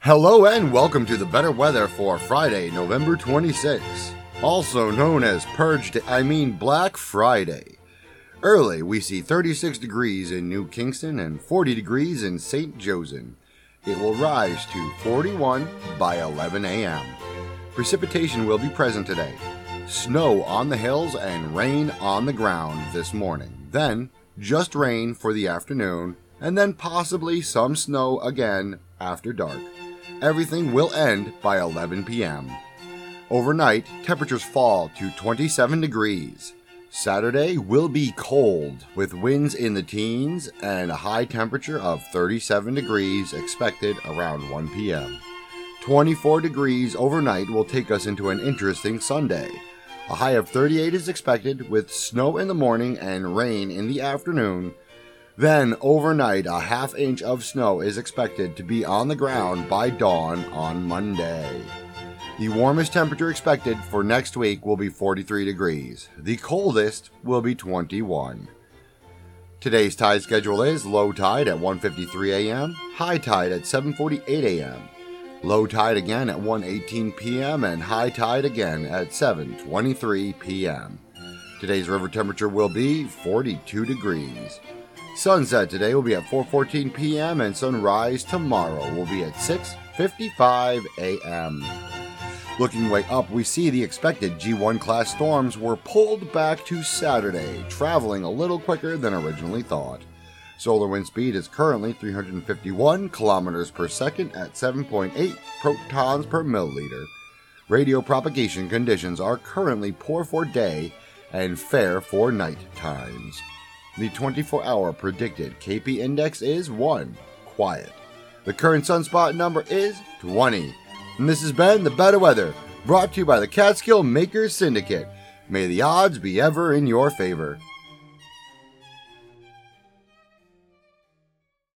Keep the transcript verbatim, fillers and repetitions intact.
Hello and welcome to the better weather for Friday, November twenty-sixth, also known as Purge Day, I mean Black Friday. Early, we see thirty-six degrees in New Kingston and forty degrees in Saint Joseph. It will rise to forty-one by eleven a.m. Precipitation will be present today. Snow on the hills and rain on the ground this morning. Then, just rain for the afternoon, and then possibly some snow again after dark. Everything will end by eleven p.m. Overnight, temperatures fall to twenty-seven degrees. Saturday will be cold, with winds in the teens and a high temperature of thirty-seven degrees expected around one p.m. twenty-four degrees overnight will take us into an interesting Sunday. A high of thirty-eight is expected, with snow in the morning and rain in the afternoon. Then, overnight, a half inch of snow is expected to be on the ground by dawn on Monday. The warmest temperature expected for next week will be forty-three degrees. The coldest will be twenty-one. Today's tide schedule is low tide at one fifty-three a.m., high tide at seven forty-eight a.m., low tide again at one eighteen p.m., and high tide again at seven twenty-three p.m. Today's river temperature will be forty-two degrees. Sunset today will be at four fourteen p.m. and sunrise tomorrow will be at six fifty-five a.m. Looking way up, we see the expected G one class storms were pulled back to Saturday, traveling a little quicker than originally thought. Solar wind speed is currently three hundred fifty-one kilometers per second at seven point eight protons per milliliter. Radio propagation conditions are currently poor for day and fair for night times. The twenty-four hour predicted K P index is one, quiet. The current sunspot number is twenty. And this has been The Better Weather, brought to you by the Catskill Makers Syndicate. May the odds be ever in your favor.